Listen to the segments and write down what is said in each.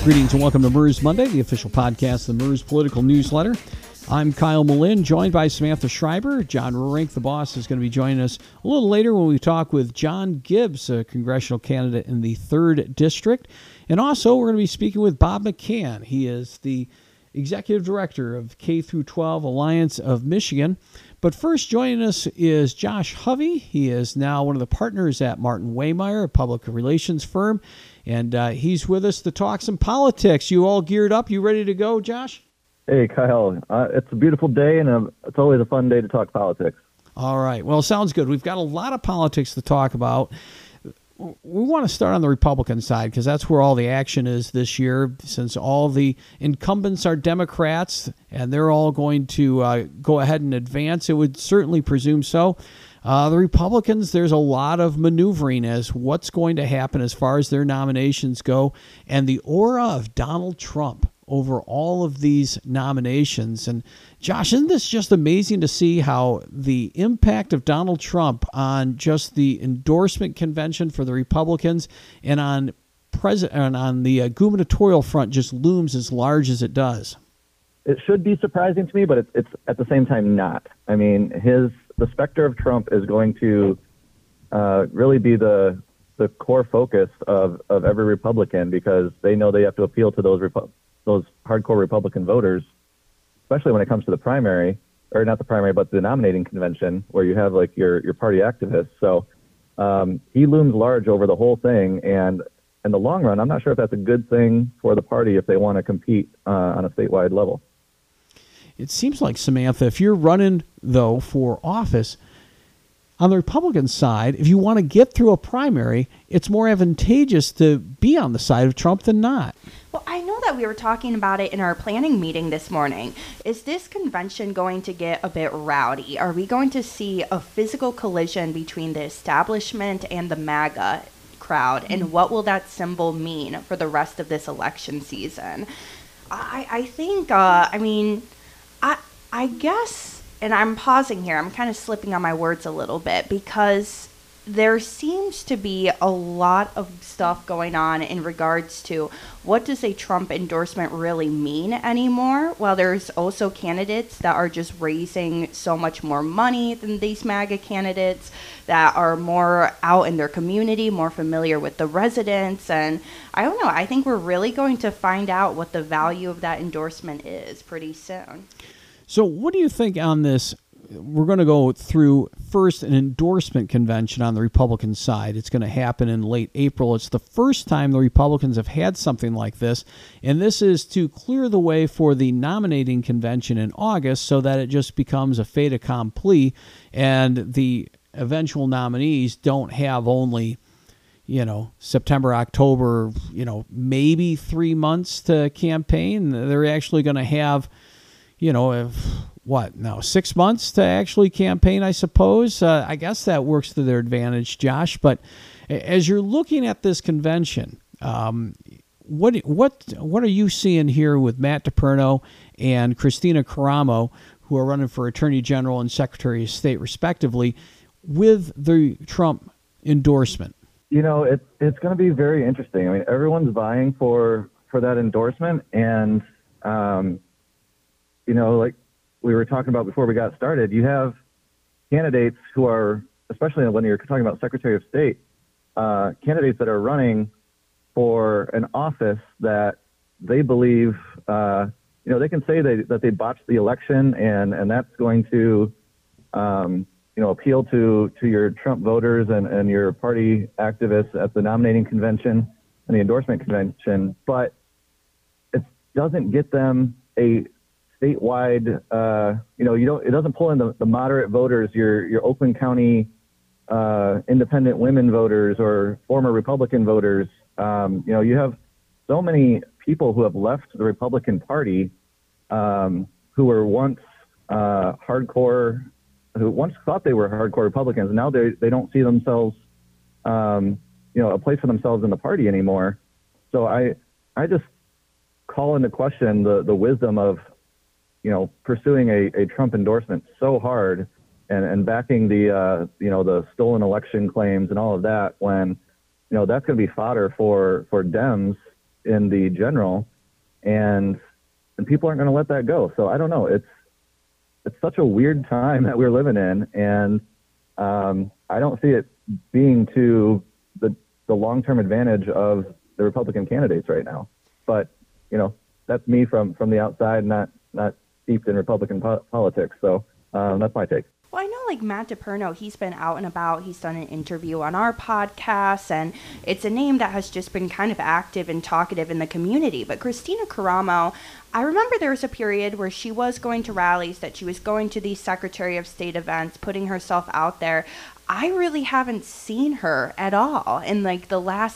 Greetings and welcome to MERS Monday, the official podcast of the MERS Political Newsletter. I'm Kyle Malin, joined by Samantha Schreiber. John Rurink, the boss, is going to be joining us a little later when we talk with John Gibbs, a congressional candidate in the 3rd District. And also, we're going to be speaking with Bob McCann. He is the Executive Director of K-12 Alliance of Michigan. But first, joining us is Josh Hovey. He is now one of the partners at Martin Waymeyer, a public relations firm. And he's with us to talk some politics. You all geared up? You ready to go, Josh? Hey, Kyle. It's a beautiful day, and it's always a fun day to talk politics. All right. Well, sounds good. We've got a lot of politics to talk about. We want to start on the Republican side because that's where all the action is this year, since all the incumbents are Democrats, and they're all going to go ahead and advance. It would certainly presume so. The Republicans, there's a lot of maneuvering as what's going to happen as far as their nominations go, and the aura of Donald Trump over all of these nominations. And Josh, isn't this just amazing to see how the impact of Donald Trump on just the endorsement convention for the Republicans and on the gubernatorial front just looms as large as it does? It should be surprising to me, but it's at the same time not. I mean, the specter of Trump is going to really be the core focus of every Republican, because they know they have to appeal to those hardcore Republican voters, especially when it comes to the primary, or not the primary, but the nominating convention, where you have like your party activists. So he looms large over the whole thing, and in the long run, I'm not sure if that's a good thing for the party if they want to compete on a statewide level. It seems like, Samantha, if you're running, though, for office, on the Republican side, if you want to get through a primary, it's more advantageous to be on the side of Trump than not. Well, I know that we were talking about it in our planning meeting this morning. Is this convention going to get a bit rowdy? Are we going to see a physical collision between the establishment and the MAGA crowd? And what will that symbol mean for the rest of this election season? I think, I guess, and I'm pausing here, I'm kind of slipping on my words a little bit, because there seems to be a lot of stuff going on in regards to what does a Trump endorsement really mean anymore, while there's also candidates that are just raising so much more money than these MAGA candidates, that are more out in their community, more familiar with the residents. And I don't know, I think we're really going to find out what the value of that endorsement is pretty soon. So what do you think on this? We're going to go through first an endorsement convention on the Republican side. It's going to happen in late April. It's the first time the Republicans have had something like this, and this is to clear the way for the nominating convention in August so that it just becomes a fait accompli, and the eventual nominees don't have only, September, October, maybe 3 months to campaign. They're actually going to have 6 months to actually campaign, I suppose. I guess that works to their advantage, Josh. But as you're looking at this convention, what are you seeing here with Matt DePerno and Christina Caramo, who are running for Attorney General and Secretary of State, respectively, with the Trump endorsement? It's going to be very interesting. I mean, everyone's vying for that endorsement, and like we were talking about before we got started, you have candidates who are, especially when you're talking about Secretary of State, candidates that are running for an office that they believe, they can say that they botched the election, and that's going to, appeal to your Trump voters and your party activists at the nominating convention and the endorsement convention, but it doesn't get them a statewide, it doesn't pull in the moderate voters, your Oakland County independent women voters or former Republican voters. You have so many people who have left the Republican Party who were once hardcore, who once thought they were hardcore Republicans, and now they don't see themselves, a place for themselves in the party anymore. So I just call into question the wisdom of pursuing a Trump endorsement so hard and backing the stolen election claims and all of that, when, that's going to be fodder for Dems in the general, and people aren't going to let that go. So I don't know. It's such a weird time that we're living in, and I don't see it being to the long-term advantage of the Republican candidates right now. But that's me from the outside, not steeped in Republican politics. So that's my take. Well, I know like Matt DePerno, he's been out and about. He's done an interview on our podcast, and it's a name that has just been kind of active and talkative in the community. But Kristina Karamo, I remember there was a period where she was going to rallies, that she was going to these Secretary of State events, putting herself out there. I really haven't seen her at all in like the last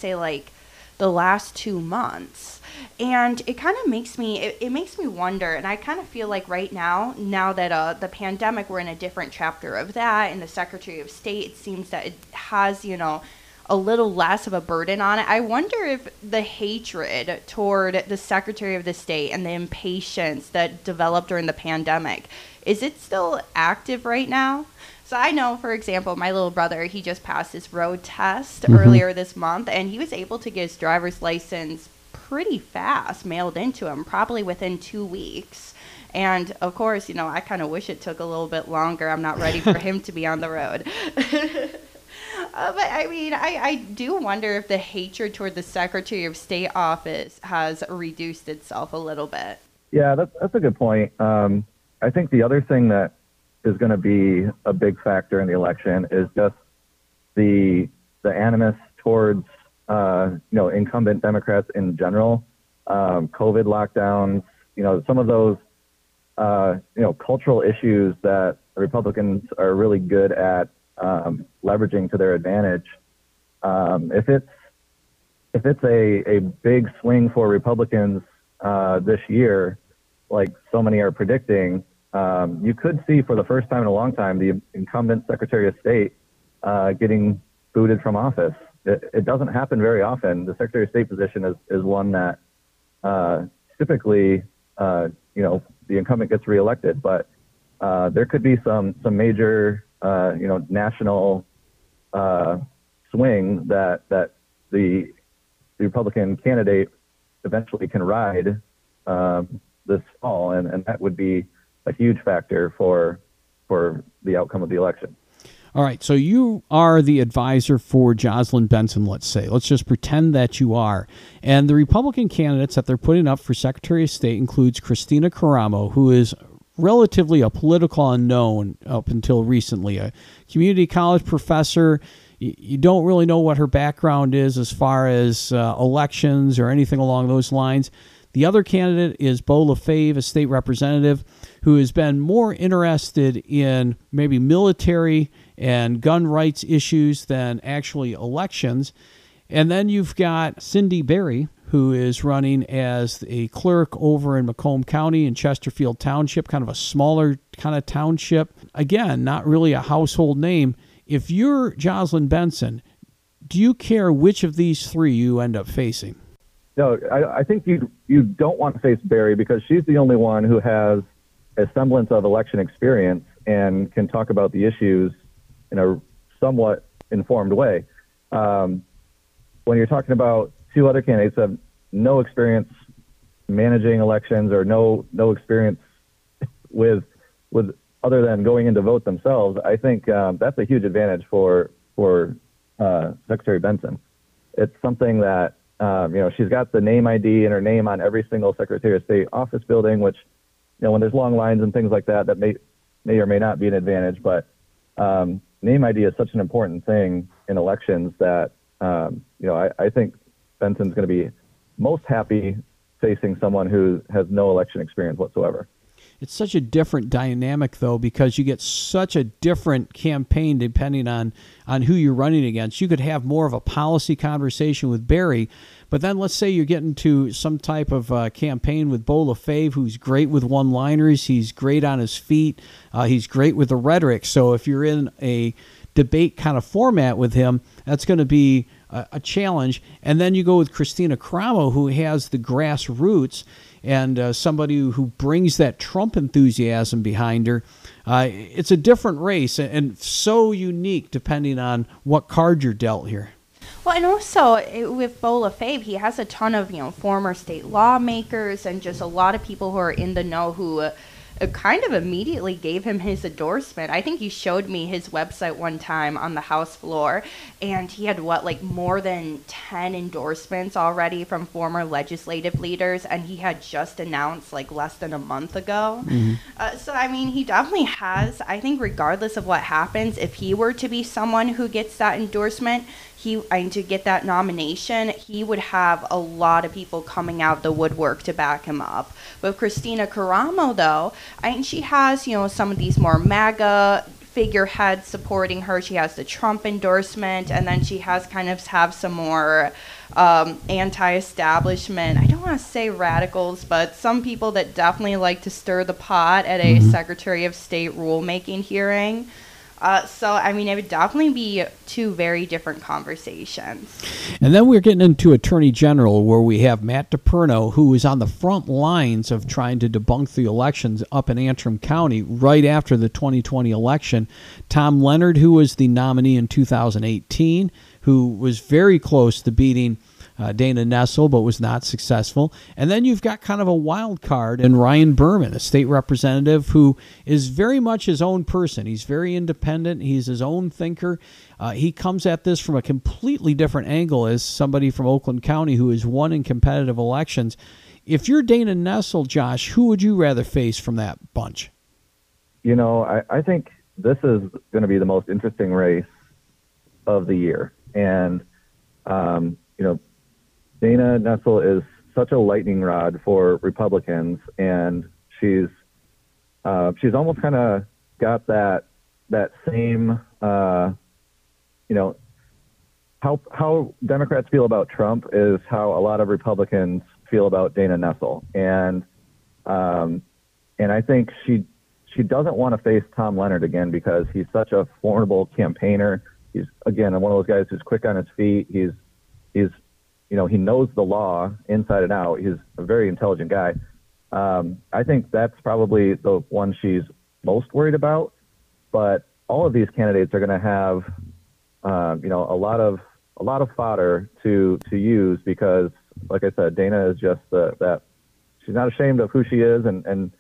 2 months. And it kind of makes me wonder, and I kind of feel like right now that the pandemic, we're in a different chapter of that, and the Secretary of State, it seems that it has, a little less of a burden on it. I wonder if the hatred toward the Secretary of the State and the impatience that developed during the pandemic, is it still active right now? So I know, for example, my little brother, he just passed his road test earlier this month, and he was able to get his driver's license pretty fast mailed into him, probably within 2 weeks. And of course, I kind of wish it took a little bit longer. I'm not ready for him to be on the road. But I mean, I do wonder if the hatred toward the Secretary of State office has reduced itself a little bit. Yeah, that's a good point. I think the other thing that is going to be a big factor in the election is just the animus towards incumbent Democrats in general, COVID lockdowns, some of those cultural issues that the Republicans are really good at leveraging to their advantage. If it's a big swing for Republicans this year, like so many are predicting, you could see for the first time in a long time the incumbent Secretary of State getting booted from office. It doesn't happen very often. The Secretary of State position is one that typically the incumbent gets reelected, but there could be some major national swing that the Republican candidate eventually can ride this fall, and that would be a huge factor for the outcome of the election. All right, so you are the advisor for Jocelyn Benson, let's say. Let's just pretend that you are. And the Republican candidates that they're putting up for Secretary of State includes Kristina Karamo, who is relatively a political unknown up until recently, a community college professor. You don't really know what her background is as far as elections or anything along those lines. The other candidate is Beau Lefebvre, a state representative, who has been more interested in maybe military and gun rights issues than actually elections. And then you've got Cindy Berry, who is running as a clerk over in Macomb County in Chesterfield Township, kind of a smaller kind of township. Again, not really a household name. If you're Jocelyn Benson, do you care which of these three you end up facing? No, I think you don't want to face Berry because she's the only one who has a semblance of election experience and can talk about the issues in a somewhat informed way. When you're talking about two other candidates who have no experience managing elections or no experience with other than going in to vote themselves, I think that's a huge advantage for Secretary Benson. It's something that she's got the name ID and her name on every single Secretary of State office building, which, when there's long lines and things like that, that may or may not be an advantage. But name ID is such an important thing in elections that, I think Benson's going to be most happy facing someone who has no election experience whatsoever. It's such a different dynamic, though, because you get such a different campaign depending on who you're running against. You could have more of a policy conversation with Berry, but then let's say you're getting to some type of campaign with Beau Lefebvre, who's great with one-liners. He's great on his feet. He's great with the rhetoric. So if you're in a debate kind of format with him, that's going to be a challenge. And then you go with Kristina Karamo, who has the grassroots and somebody who brings that Trump enthusiasm behind her. It's a different race and so unique depending on what card you're dealt here. Well, and also with Bo LaFave, he has a ton of former state lawmakers and just a lot of people who are in the know who kind of immediately gave him his endorsement. I think he showed me his website one time on the House floor, and he had more than 10 endorsements already from former legislative leaders, and he had just announced less than a month ago. So I mean, he definitely has. I think regardless of what happens, if he were to be someone who gets that endorsement, to get that nomination, he would have a lot of people coming out the woodwork to back him up. With Christina Caramo, though, she has, some of these more MAGA figureheads supporting her. She has the Trump endorsement, and then she has have some more anti-establishment. I don't want to say radicals, but some people that definitely like to stir the pot at a Secretary of State rulemaking hearing. So, I mean, it would definitely be two very different conversations. And then we're getting into Attorney General, where we have Matt DePerno, who is on the front lines of trying to debunk the elections up in Antrim County right after the 2020 election. Tom Leonard, who was the nominee in 2018, who was very close to beating Dana Nessel, but was not successful. And then you've got kind of a wild card in Ryan Berman, a state representative who is very much his own person. He's very independent. He's his own thinker. He comes at this from a completely different angle as somebody from Oakland County who has won in competitive elections. If you're Dana Nessel, Josh, who would you rather face from that bunch? I think this is going to be the most interesting race of the year. And, Dana Nessel is such a lightning rod for Republicans, and she's almost kind of got that same, how Democrats feel about Trump is how a lot of Republicans feel about Dana Nessel, and I think she doesn't want to face Tom Leonard again because he's such a formidable campaigner. He's again one of those guys who's quick on his feet. He's he knows the law inside and out. He's a very intelligent guy. I think that's probably the one she's most worried about. But all of these candidates are going to have, a lot of fodder to use because, like I said, Dana is just that she's not ashamed of who she is, and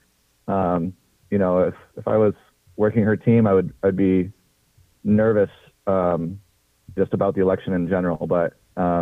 if I was working her team, I'd be nervous just about the election in general, but.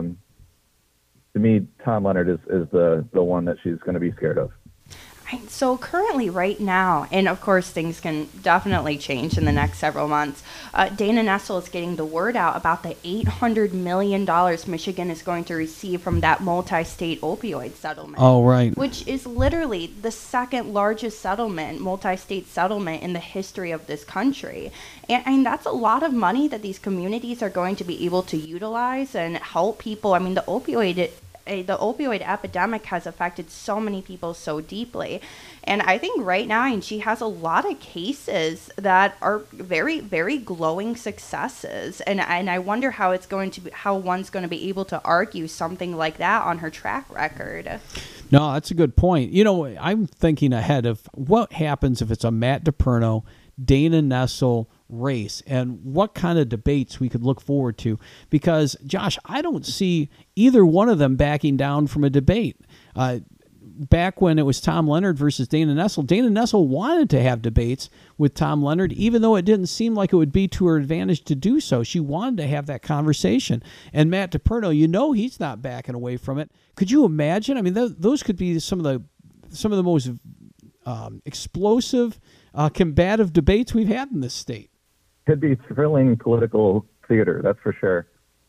To me, Tom Leonard is the one that she's going to be scared of. So currently, right now, and of course things can definitely change in the next several months, Dana Nessel is getting the word out about the $800 million Michigan is going to receive from that multi-state opioid settlement. Oh, right. Which is literally the second largest multi-state settlement in the history of this country. And that's a lot of money that these communities are going to be able to utilize and help people. I mean, the opioid epidemic has affected so many people so deeply. And I think right now, and she has a lot of cases that are very, very glowing successes. And I wonder how one's going to be able to argue something like that on her track record. No, that's a good point. I'm thinking ahead of what happens if it's a Matt DePerno, Dana Nessel race and what kind of debates we could look forward to, because Josh, I don't see either one of them backing down from a debate. Back when it was Tom Leonard versus Dana Nessel wanted to have debates with Tom Leonard, even though it didn't seem like it would be to her advantage to do so. She wanted to have that conversation. And Matt DePerno, he's not backing away from it. Could you imagine? I mean, those could be some of the most explosive, combative debates we've had in this state. Could be thrilling political theater, that's for sure.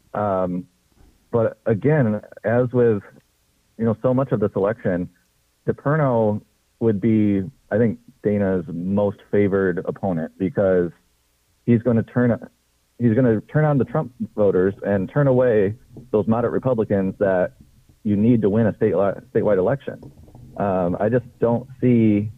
But again, as with so much of this election, DePerno would be, I think, Dana's most favored opponent because he's going to turn on the Trump voters and turn away those moderate Republicans that you need to win a statewide election. I just don't see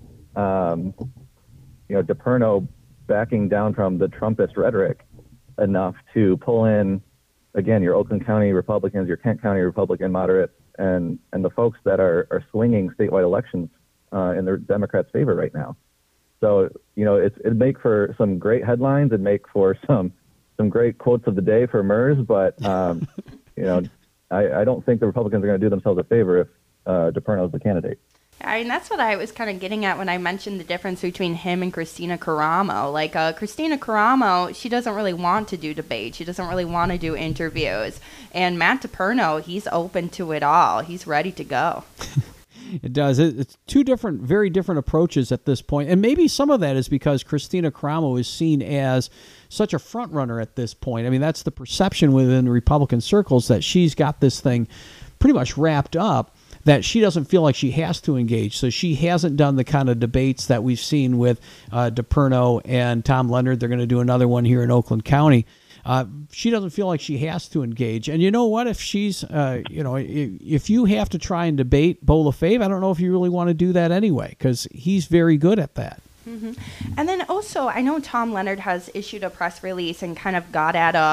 DePerno backing down from the Trumpist rhetoric enough to pull in, again, your Oakland County Republicans, your Kent County Republican moderates, and the folks that are swinging statewide elections in the Democrats' favor right now. So, it'd make for some great headlines and make for some great quotes of the day for MERS, but I don't think the Republicans are going to do themselves a favor if DePerno is the candidate. I mean, that's what I was kind of getting at when I mentioned the difference between him and Christina Caramo. Like, Christina Caramo, she doesn't really want to do debate. She doesn't really want to do interviews. And Matt DePerno, he's open to it all. He's ready to go. It does. It's two very different approaches at this point. And maybe some of that is because Christina Caramo is seen as such a front runner at this point. I mean, that's the perception within Republican circles, that she's got this thing pretty much wrapped up, that she doesn't feel like she has to engage. So she hasn't done the kind of debates that we've seen with DePerno and Tom Leonard. They're going to do another one here in Oakland County. She doesn't feel like she has to engage. And you know what? If she's, if you have to try and debate Beau Lefebvre, I don't know if you really want to do that anyway, because he's very good at that. Mm-hmm. And then also, I know Tom Leonard has issued a press release and kind of got at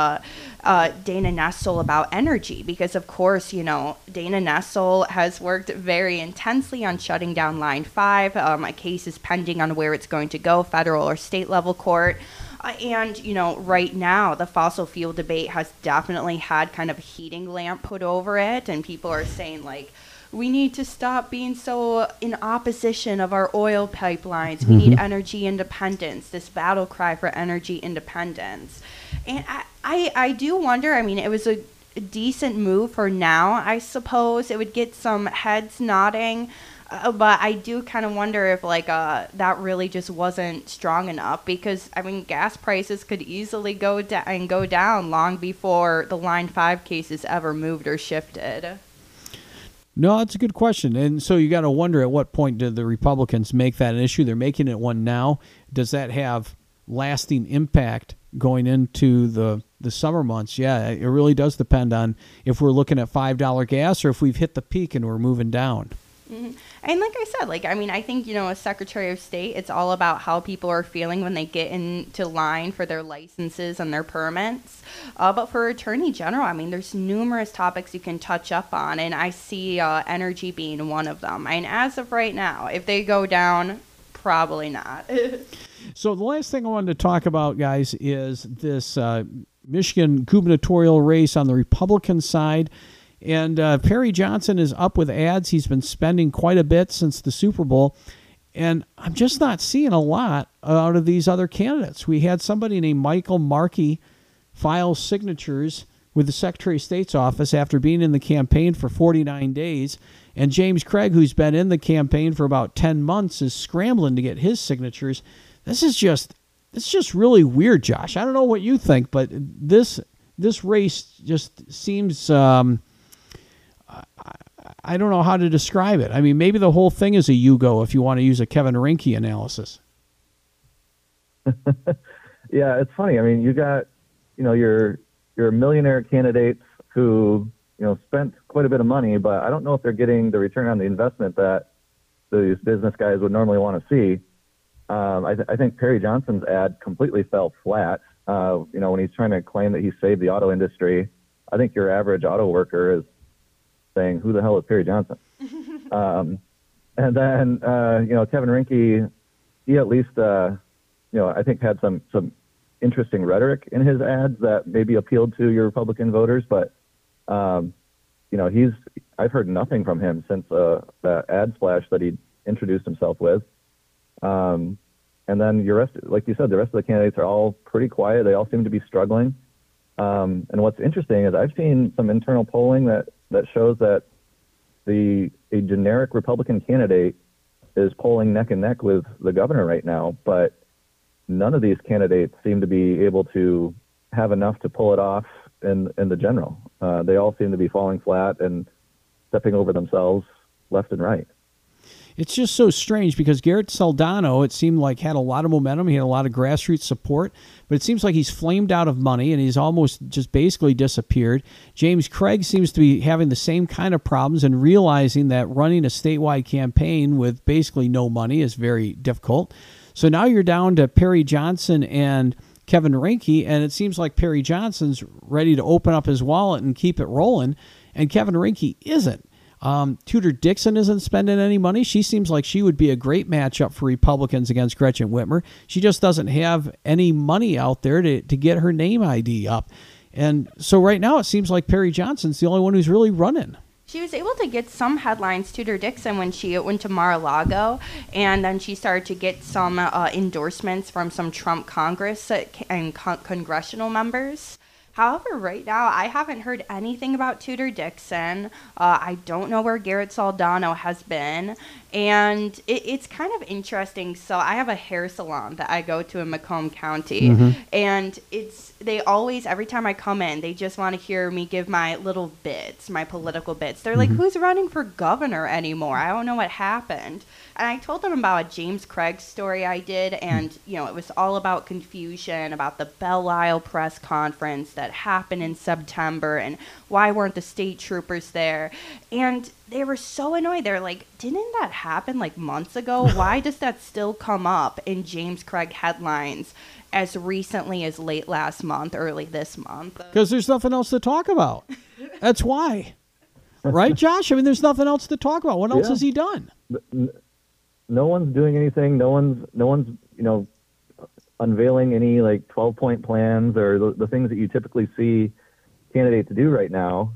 Dana Nessel about energy, because, of course, Dana Nessel has worked very intensely on shutting down Line 5. A case is pending on where it's going to go, federal or state level court. And, right now, the fossil fuel debate has definitely had kind of a heating lamp put over it. And people are saying, like, we need to stop being so in opposition of our oil pipelines. We need energy independence, this battle cry for energy independence. And I do wonder, I mean, it was a decent move for now, I suppose. It would get some heads nodding. But I do kind of wonder if, that really just wasn't strong enough, because, I mean, gas prices could easily go down long before the Line 5 cases ever moved or shifted. No, that's a good question. And so you got to wonder, at what point did the Republicans make that an issue? They're making it one now. Does that have lasting impact going into the summer months? Yeah, it really does depend on if we're looking at $5 gas or if we've hit the peak and we're moving down. Mm-hmm. And like I said, I think, as Secretary of State, it's all about how people are feeling when they get into line for their licenses and their permits. But for Attorney General, I mean, there's numerous topics you can touch up on, and I see energy being one of them. And as of right now, if they go down, probably not. So the last thing I wanted to talk about, guys, is this Michigan gubernatorial race on the Republican side. And Perry Johnson is up with ads. He's been spending quite a bit since the Super Bowl. And I'm just not seeing a lot out of these other candidates. We had somebody named Michael Markey file signatures with the Secretary of State's office after being in the campaign for 49 days. And James Craig, who's been in the campaign for about 10 months, is scrambling to get his signatures. This is just really weird, Josh. I don't know what you think, but this race just seems... I don't know how to describe it. I mean, maybe the whole thing is a Yugo if you want to use a Kevin Rinke analysis. Yeah, it's funny. I mean, you got, your millionaire candidates who, spent quite a bit of money, but I don't know if they're getting the return on the investment that these business guys would normally want to see. I think Perry Johnson's ad completely fell flat. When he's trying to claim that he saved the auto industry, I think your average auto worker is saying, who the hell is Perry Johnson? And then, Kevin Rinke, he at least, I think had some interesting rhetoric in his ads that maybe appealed to your Republican voters. But, I've heard nothing from him since the ad splash that he introduced himself with. And then like you said, the rest of the candidates are all pretty quiet. They all seem to be struggling. And what's interesting is I've seen some internal polling that shows that a generic Republican candidate is polling neck and neck with the governor right now, but none of these candidates seem to be able to have enough to pull it off in the general. They all seem to be falling flat and stepping over themselves left and right. It's just so strange because Garrett Soldano, it seemed like, had a lot of momentum. He had a lot of grassroots support, but it seems like he's flamed out of money and he's almost just basically disappeared. James Craig seems to be having the same kind of problems and realizing that running a statewide campaign with basically no money is very difficult. So now you're down to Perry Johnson and Kevin Rinke, and it seems like Perry Johnson's ready to open up his wallet and keep it rolling, and Kevin Rinke isn't. Tudor Dixon isn't spending any money. She seems like she would be a great matchup for Republicans against Gretchen Whitmer. She just doesn't have any money out there to get her name ID up. And so right now it seems like Perry Johnson's the only one who's really running. She was able to get some headlines, Tudor Dixon, when she went to Mar-a-Lago, and then she started to get some endorsements from some Trump Congress and congressional members. However, right now, I haven't heard anything about Tudor Dixon. I don't know where Garrett Soldano has been. And it's kind of interesting. So I have a hair salon that I go to in Macomb County. And they always, every time I come in, they just want to hear me give my little bits, my political bits. They're like, who's running for governor anymore? I don't know what happened. And I told them about a James Craig story I did, and, it was all about confusion, about the Belle Isle press conference that happened in September, and why weren't the state troopers there? And they were so annoyed. They're like, didn't that happen like months ago? Why does that still come up in James Craig headlines as recently as late last month, early this month? Because there's nothing else to talk about. That's why. Right, Josh? I mean, there's nothing else to talk about. What else has he done? No one's doing anything. No one's unveiling any like 12-point plans or the things that you typically see candidates do right now.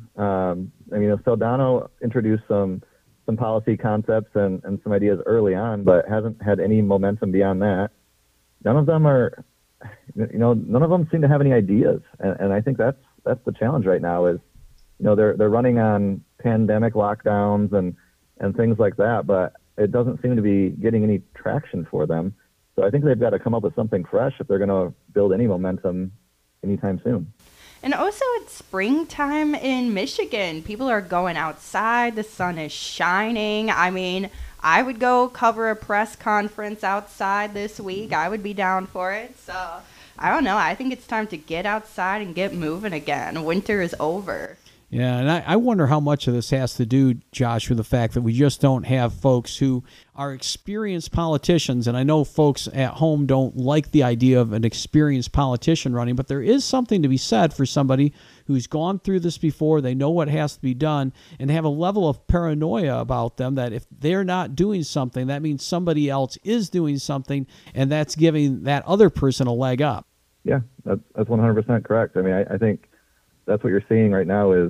Soldano introduced some policy concepts and some ideas early on, but hasn't had any momentum beyond that. None of them seem to have any ideas, and I think that's the challenge right now. Is they're running on pandemic lockdowns and things like that, but it doesn't seem to be getting any traction for them. So I think they've got to come up with something fresh if they're going to build any momentum anytime soon. And also, it's springtime in Michigan. People are going outside. The sun is shining. I mean, I would go cover a press conference outside this week. I would be down for it. So, I don't know. I think it's time to get outside and get moving again. Winter is over. Yeah, and I wonder how much of this has to do, Josh, with the fact that we just don't have folks who are experienced politicians. And I know folks at home don't like the idea of an experienced politician running, but there is something to be said for somebody who's gone through this before. They know what has to be done and have a level of paranoia about them that if they're not doing something, that means somebody else is doing something, and that's giving that other person a leg up. Yeah, that's 100% correct. I mean, I think that's what you're seeing right now is,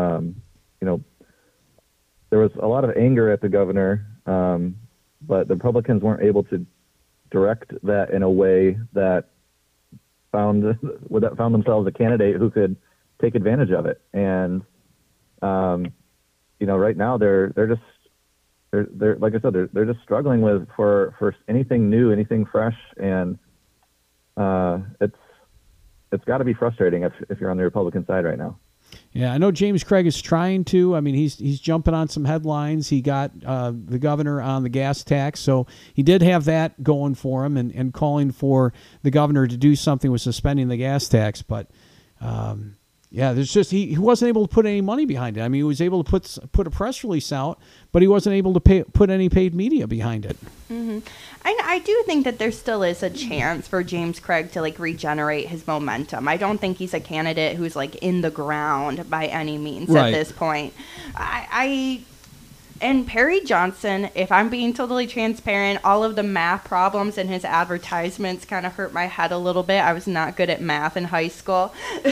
there was a lot of anger at the governor, but the Republicans weren't able to direct that in a way that found themselves a candidate who could take advantage of it. And, right now they're like I said, they're just struggling for anything new, anything fresh. And, it's got to be frustrating if you're on the Republican side right now. Yeah, I know James Craig is trying to. I mean, he's jumping on some headlines. He got the governor on the gas tax, so he did have that going for him and calling for the governor to do something with suspending the gas tax. But, there's just he wasn't able to put any money behind it. I mean, he was able to put a press release out, but he wasn't able to put any paid media behind it. Mm-hmm. I do think that there still is a chance for James Craig to regenerate his momentum. I don't think he's a candidate who's in the ground by any means at this point. And Perry Johnson, if I'm being totally transparent, all of the math problems in his advertisements kind of hurt my head a little bit. I was not good at math in high school.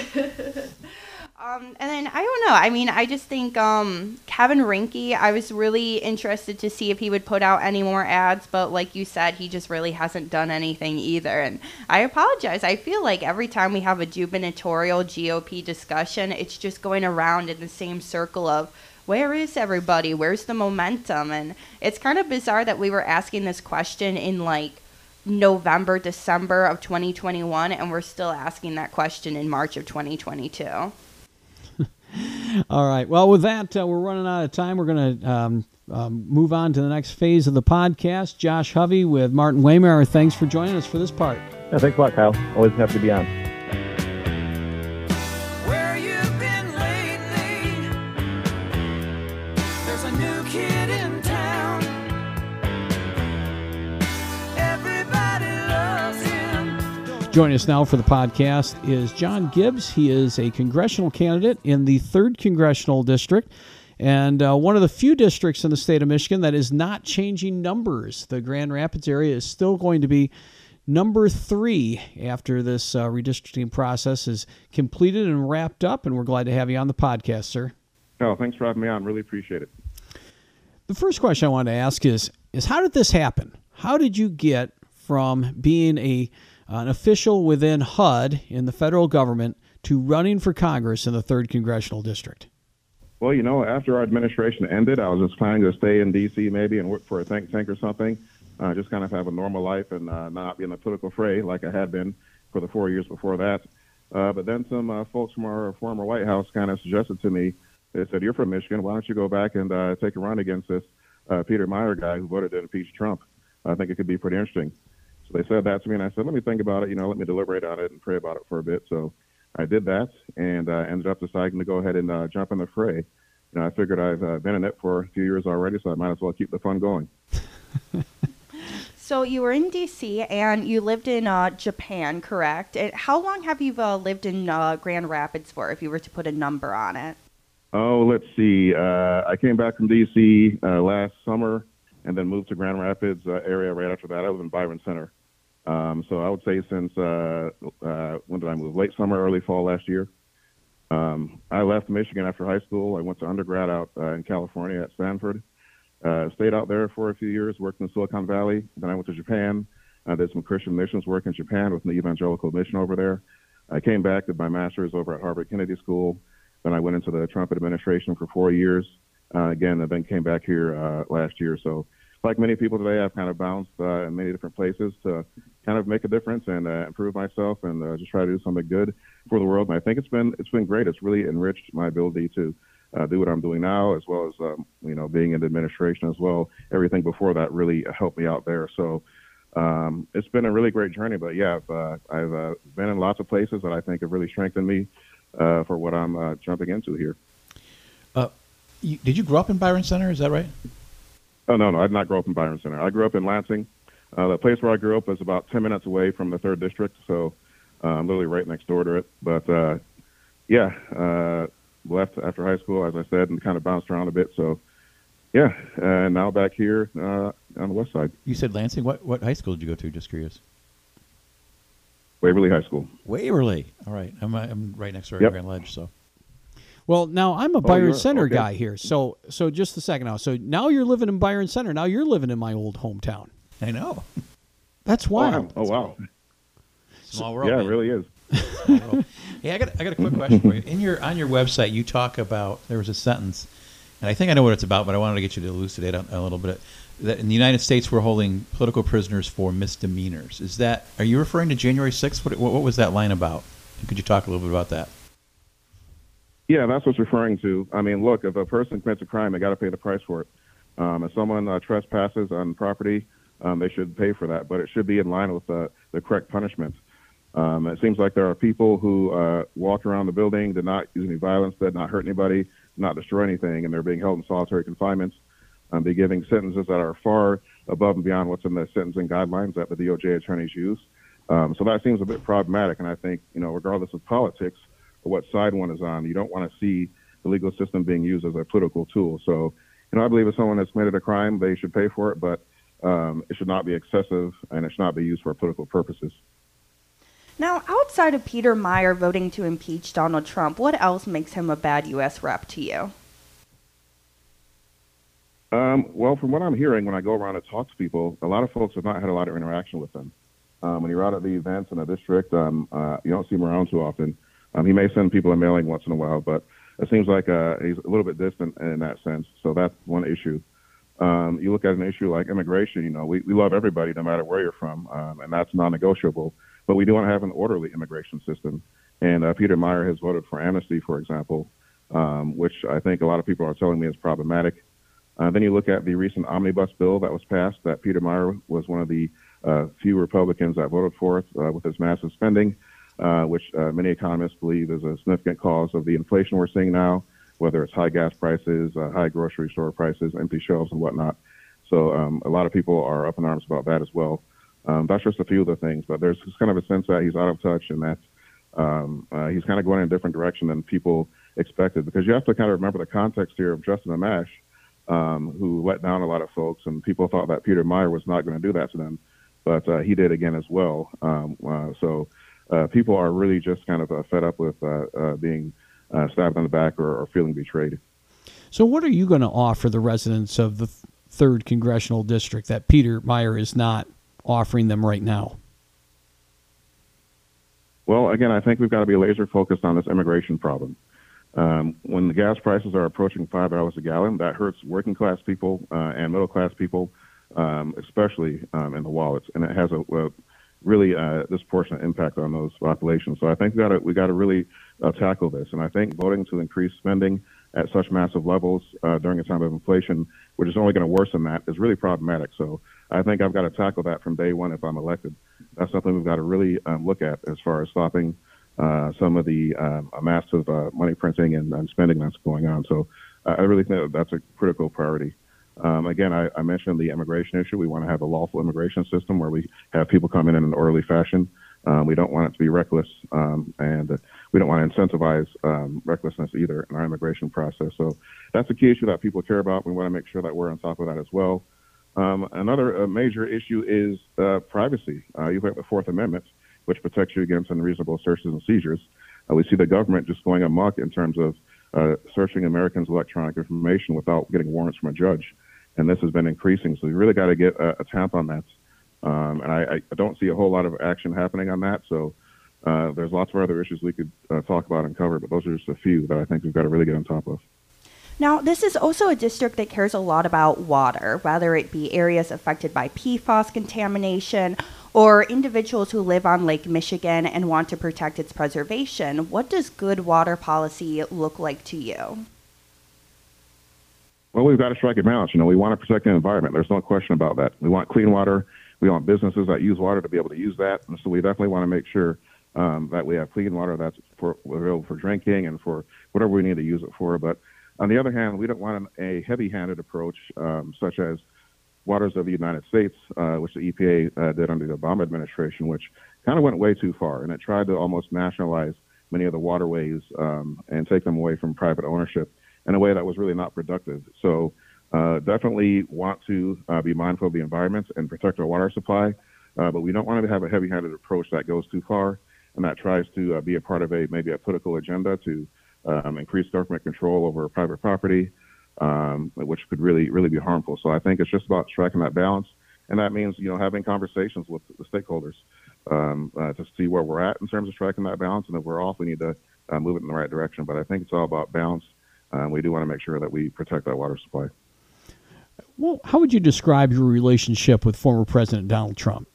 And then, I don't know. I mean, I just think Kevin Rinke, I was really interested to see if he would put out any more ads. But like you said, he just really hasn't done anything either. And I apologize. I feel like every time we have a gubernatorial GOP discussion, it's just going around in the same circle of, where is everybody? Where's the momentum? And it's kind of bizarre that we were asking this question in November, December of 2021, and we're still asking that question in March of 2022. All right. Well, with that, we're running out of time. We're going to move on to the next phase of the podcast. Josh Hovey with Martin Waymeyer. Thanks for joining us for this part. Yeah, thanks a lot, Kyle. Always happy to be on. Where you been lately? There's a new kid in town. Everybody loves him. Joining us now for the podcast is John Gibbs. He is a congressional candidate in the 3rd Congressional District and one of the few districts in the state of Michigan that is not changing numbers. The Grand Rapids area is still going to be number 3 after this redistricting process is completed and wrapped up, and we're glad to have you on the podcast, sir. Oh, thanks for having me on. Really appreciate it. The first question I want to ask is how did this happen? How did you get from being an official within HUD in the federal government to running for Congress in the 3rd Congressional District? Well, after our administration ended, I was just planning to stay in D.C. maybe and work for a think tank or something, just kind of have a normal life and not be in the political fray like I had been for the 4 years before that. But then some folks from our former White House kind of suggested to me, they said, "You're from Michigan. Why don't you go back and take a run against this Peter Meyer guy who voted to impeach Trump? I think it could be pretty interesting." So they said that to me, and I said, "Let me think about it. Let me deliberate on it and pray about it for a bit." So I did that and ended up deciding to go ahead and jump in the fray. I figured I've been in it for a few years already, so I might as well keep the fun going. So you were in D.C. and you lived in Japan, correct? And how long have you lived in Grand Rapids for, if you were to put a number on it? Oh, let's see. I came back from D.C. Last summer and then moved to Grand Rapids area right after that. I live in Byron Center. So I would say since, when did I move? Late summer, early fall last year. I left Michigan after high school. I went to undergrad out in California at Stanford. Stayed out there for a few years, worked in Silicon Valley. Then I went to Japan. I did some Christian missions work in Japan with an evangelical mission over there. I came back, did my master's over at Harvard Kennedy School. Then I went into the Trump administration for 4 years. Again, and then came back here last year. So like many people today, I've kind of bounced in many different places to kind of make a difference and improve myself and just try to do something good for the world. And I think it's been great. It's really enriched my ability to do what I'm doing now, as well as being in the administration as well. Everything before that really helped me out there. So it's been a really great journey. But yeah, I've been in lots of places that I think have really strengthened me for what I'm jumping into here. Did you grow up in Byron Center? Is that right? Oh, no, I did not grow up in Byron Center. I grew up in Lansing. The place where I grew up was about 10 minutes away from the 3rd District, so I'm literally right next door to it. But, left after high school, as I said, and kind of bounced around a bit. So, yeah, and now back here on the west side. You said Lansing. What high school did you go to? Just curious. Waverly High School. Waverly. All right. I'm right next door Yep. to Grand Ledge, so. Well, now I'm a Byron Center okay. guy here. So just a second now. So now you're living in Byron Center. Now you're living in my old hometown. I know. That's wild. Oh, wow. Small world. Yeah, man. it really is. Small world. Hey, I got a quick question for you. On your website, you talk about, there was a sentence, and I think I know what it's about, but I wanted to get you to elucidate a little bit. That in the United States, we're holding political prisoners for misdemeanors. Are you referring to January 6th? What was that line about? And could you talk a little bit about that? Yeah, that's what's referring to. I mean, look, if a person commits a crime, they got to pay the price for it. If someone trespasses on property, they should pay for that, but it should be in line with the correct punishment. It seems like there are people who walk around the building, did not use any violence, did not hurt anybody, did not destroy anything, and they're being held in solitary confinement. They're giving sentences that are far above and beyond what's in the sentencing guidelines that the DOJ attorneys use. So that seems a bit problematic, and I think, regardless of politics, or what side one is on, you don't want to see the legal system being used as a political tool. So, I believe if someone has committed a crime, they should pay for it, but it should not be excessive and it should not be used for political purposes. Now, outside of Peter Meyer voting to impeach Donald Trump, what else makes him a bad U.S. rep to you? Well, from what I'm hearing, when I go around and talk to people, a lot of folks have not had a lot of interaction with them. When you're out at the events in a district, you don't see him around too often. He may send people a mailing once in a while, but it seems like he's a little bit distant in that sense. So that's one issue. You look at an issue like immigration, we love everybody no matter where you're from, and that's non-negotiable. But we do want to have an orderly immigration system. And Peter Meyer has voted for amnesty, for example, which I think a lot of people are telling me is problematic. Then you look at the recent omnibus bill that was passed, that Peter Meyer was one of the few Republicans that voted for it with his massive spending, which many economists believe is a significant cause of the inflation we're seeing now, whether it's high gas prices, high grocery store prices, empty shelves, and whatnot. So a lot of people are up in arms about that as well. That's just a few of the things, but there's kind of a sense that he's out of touch and that he's kind of going in a different direction than people expected, because you have to kind of remember the context here of Justin Amash, who let down a lot of folks, and people thought that Peter Meyer was not going to do that to them. but he did again as well. So people are really just kind of fed up with being stabbed in the back or feeling betrayed. So what are you going to offer the residents of the 3rd Congressional District that Peter Meijer is not offering them right now? Well, again, I think we've got to be laser focused on this immigration problem. When the gas prices are approaching $5 a gallon, that hurts working class people and middle class people, especially in the wallets, and it has a really disproportionate impact on those populations. So I think we got to really tackle this, and I think voting to increase spending at such massive levels during a time of inflation, which is only going to worsen that, is really problematic. So I think I've got to tackle that from day one if I'm elected. That's something we've got to really look at as far as stopping some of the massive money printing and spending that's going on. So I really think that's a critical priority. Again, I mentioned the immigration issue. We want to have a lawful immigration system where we have people come in an orderly fashion. We don't want it to be reckless, and we don't want to incentivize recklessness either in our immigration process. So that's a key issue that people care about. We want to make sure that we're on top of that as well. Another major issue is privacy. You have the Fourth Amendment, which protects you against unreasonable searches and seizures. We see the government just going amok in terms of searching Americans' electronic information without getting warrants from a judge. And this has been increasing. So we really got to get a tamp on that. And I don't see a whole lot of action happening on that. So there's lots of other issues we could talk about and cover, but those are just a few that I think we've got to really get on top of. Now, this is also a district that cares a lot about water, whether it be areas affected by PFAS contamination or individuals who live on Lake Michigan and want to protect its preservation. What does good water policy look like to you? Well, we've got to strike a balance. We want to protect the environment. There's no question about that. We want clean water. We want businesses that use water to be able to use that. And so we definitely want to make sure that we have clean water that's available for drinking and for whatever we need to use it for. But on the other hand, we don't want a heavy-handed approach, such as Waters of the United States, which the EPA did under the Obama administration, which kind of went way too far. And it tried to almost nationalize many of the waterways and take them away from private ownership in a way that was really not productive. So definitely want to be mindful of the environment and protect our water supply, but we don't want to have a heavy-handed approach that goes too far and that tries to be a part of maybe a political agenda to increase government control over private property, which could really be harmful. So I think it's just about striking that balance, and that means having conversations with the stakeholders to see where we're at in terms of striking that balance, and if we're off, we need to move it in the right direction. But I think it's all about balance. We do want to make sure that we protect our water supply. Well, how would you describe your relationship with former President Donald Trump?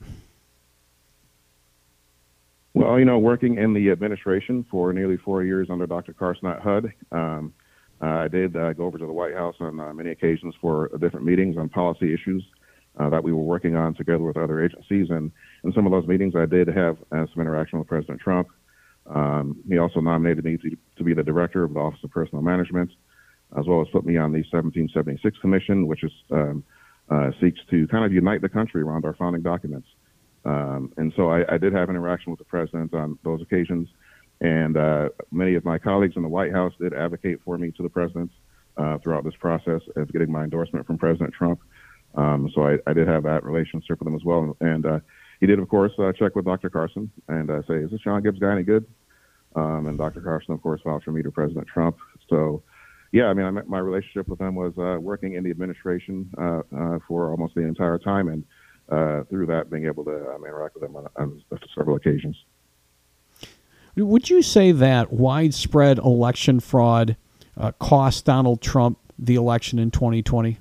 Well, working in the administration for nearly 4 years under Dr. Carson at HUD, I did go over to the White House on many occasions for different meetings on policy issues that we were working on together with other agencies. And in some of those meetings, I did have some interaction with President Trump. He also nominated me to be the director of the Office of Personnel Management, as well as put me on the 1776 Commission, which is seeks to kind of unite the country around our founding documents. And so I did have interaction with the president on those occasions, and many of my colleagues in the White House did advocate for me to the president throughout this process as getting my endorsement from President Trump. So I did have that relationship with him as well. And he did, of course, check with Dr. Carson and say, is this John Gibbs guy any good? And Dr. Carson, of course, vouched for me to President Trump. So, yeah, I mean, my relationship with him was working in the administration for almost the entire time, and through that, being able to interact with him on several occasions. Would you say that widespread election fraud cost Donald Trump the election in 2020?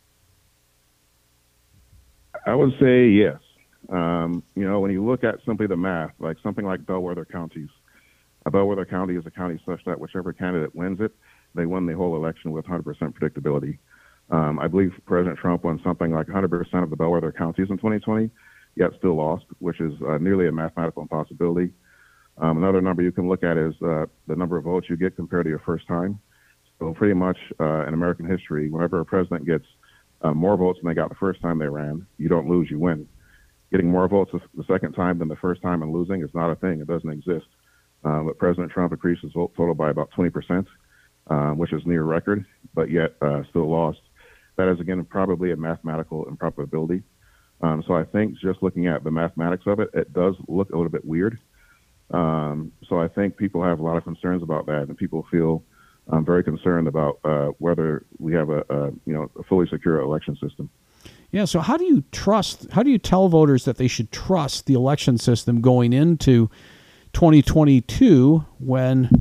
I would say yes. When you look at simply the math, like something like bellwether counties, a bellwether county is a county such that whichever candidate wins it, they win the whole election with 100% predictability. I believe President Trump won something like 100% of the bellwether counties in 2020, yet still lost, which is nearly a mathematical impossibility. Another number you can look at is the number of votes you get compared to your first time. So pretty much in American history, whenever a president gets more votes than they got the first time they ran, you don't lose, you win. Getting more votes the second time than the first time and losing is not a thing. It doesn't exist. But President Trump increased his vote total by about 20%, which is near record, but yet still lost. That is, again, probably a mathematical improbability. So I think just looking at the mathematics of it, it does look a little bit weird. So I think people have a lot of concerns about that, and people feel very concerned about whether we have a fully secure election system. Yeah. So how do you tell voters that they should trust the election system going into 2022 when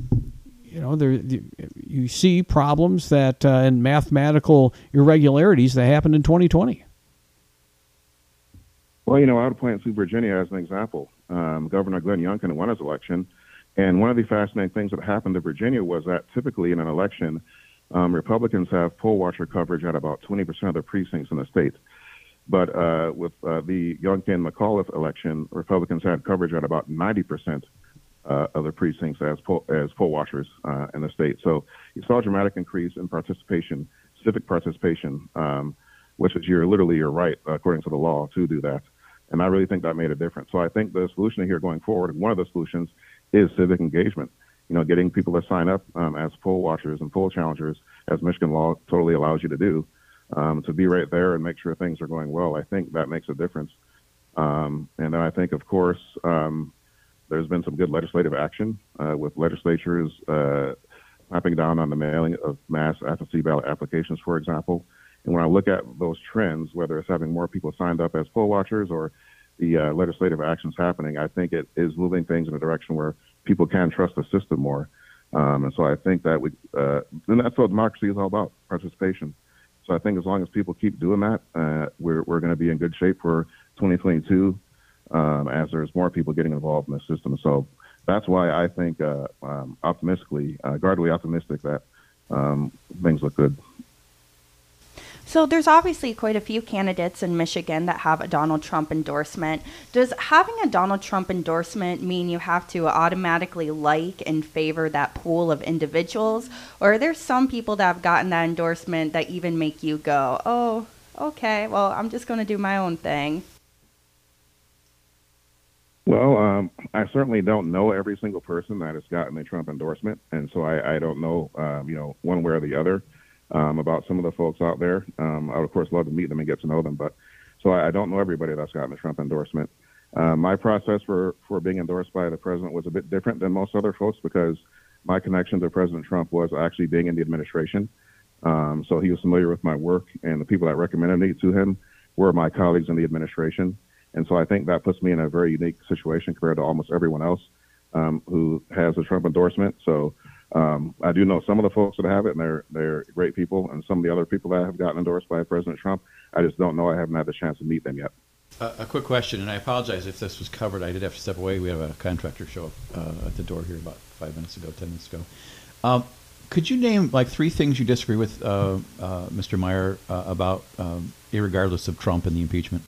you see problems that and mathematical irregularities that happened in 2020? Well, I would point to Virginia as an example. Governor Glenn Youngkin won his election, and one of the fascinating things that happened in Virginia was that typically in an election, Republicans have poll watcher coverage at about 20% of the precincts in the state. But with the Youngkin-McAuliffe election, Republicans had coverage at about 90% of the precincts as poll watchers in the state. So you saw a dramatic increase in participation, civic participation, which is your right, according to the law, to do that. And I really think that made a difference. So I think the solution here going forward, and one of the solutions, is civic engagement. Getting people to sign up as poll watchers and poll challengers, as Michigan law totally allows you to do, to be right there and make sure things are going well. I think that makes a difference. And then I think, of course, there's been some good legislative action with legislatures clamping down on the mailing of mass absentee ballot applications, for example. And when I look at those trends, whether it's having more people signed up as poll watchers or the legislative actions happening, I think it is moving things in a direction where people can trust the system more. And so I think that and that's what democracy is all about, participation. So I think as long as people keep doing that, we're going to be in good shape for 2022 as there's more people getting involved in the system. So that's why I think optimistically, guardedly optimistic that things look good. So there's obviously quite a few candidates in Michigan that have a Donald Trump endorsement. Does having a Donald Trump endorsement mean you have to automatically like and favor that pool of individuals? Or are there some people that have gotten that endorsement that even make you go, oh, okay, well, I'm just going to do my own thing? Well, I certainly don't know every single person that has gotten a Trump endorsement. And so I don't know, one way or the other. About some of the folks out there. I would, of course, love to meet them and get to know them. But so I don't know everybody that's gotten a Trump endorsement. My process for being endorsed by the president was a bit different than most other folks because my connection to President Trump was actually being in the administration. So he was familiar with my work, and the people that recommended me to him were my colleagues in the administration. And so I think that puts me in a very unique situation compared to almost everyone else who has a Trump endorsement. So I do know some of the folks that have it, and they're great people, and some of the other people that have gotten endorsed by President Trump, I just don't know. I haven't had the chance to meet them yet. A quick question, and I apologize if this was covered. I did have to step away. We have a contractor show up at the door here about 10 minutes ago. Could you name like 3 things you disagree with Mr. Meyer about, irregardless of Trump and the impeachment?